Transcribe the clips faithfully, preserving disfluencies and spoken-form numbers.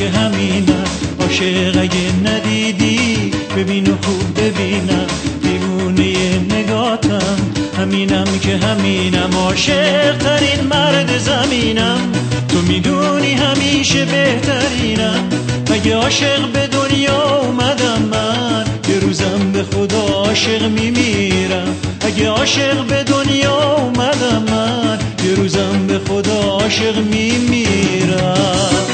که همینم، عاشق اگه ندیدی ببین و خوب ببینم، دیوونه نگاتم همینم که همینم، عاشق ترین مرد زمینم، تو میدونی همیشه بهترینم، اگه عاشق به دنیا اومدم من یه روزم به خدا عاشق میمیرم، اگه عاشق به دنیا اومدم من یه روزم به خدا عاشق میمیرم.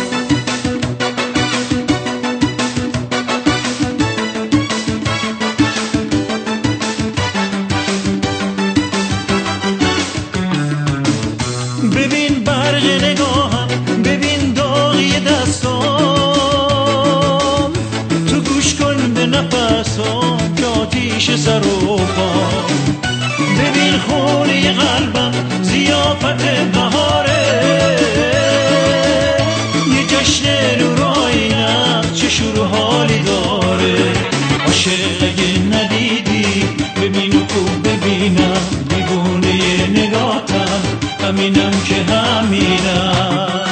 ببین برق نگاهم، ببین داغی دستام، تو گوش کن به نفسام که آتیش سر و پام، ببین خونه قلبم ضیافت بهاره، یه جشن نور و آینه چه شور و حالی داره، عاشق اگه ندیدی ببین و خوب ببینم، دیوونه نگاتم همینم که همینم.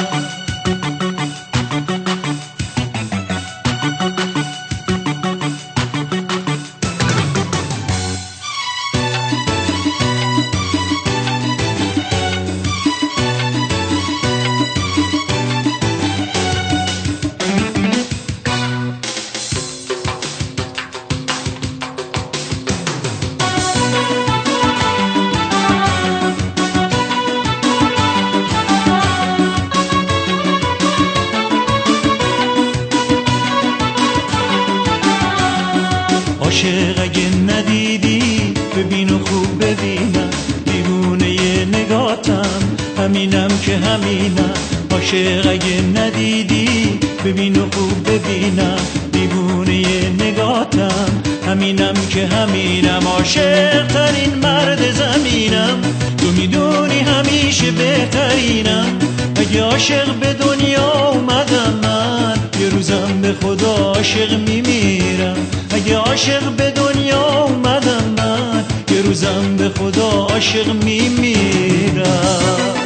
عاشق اگه ندیدی ببین و خوب ببینم، دیوونه نگاتم همینم که همینم، عاشق اگه ندیدی ببین و خوب ببینم، دیوونه نگاتم همینم که همینم، عاشق ترین مرد زمینم، تو میدونی همیشه بهترینم، اگه عاشق به دنیا اومدم من یه روزم به خدا عاشق میمیرم، اگه عاشق به دنیا اومدم من یه روزم به خدا عاشق میمیرم.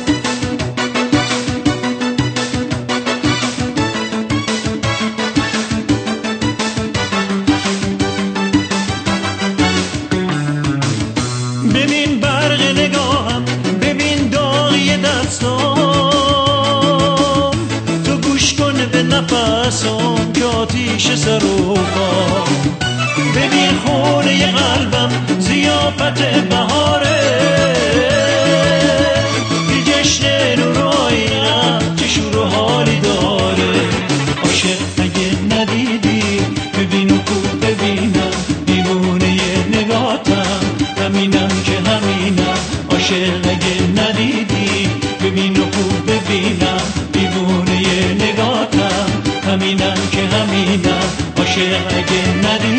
ببین برق نگاهم، ببین داغی دستام، تو گوش کن به نفسام که آتیش سر و پام، ببین خونه قلبم ضیافت بهاره، یه جشن نور و آینه چه شور و حالی داره، عاشق اگه ندیدی ببین و خوب ببینم، دیوونه نگاتم همینم که همینم، عاشق اگه ندیدی ببین و خوب ببینم، دیوونه نگاتم همینم که همینم، عاشق اگه ندیدی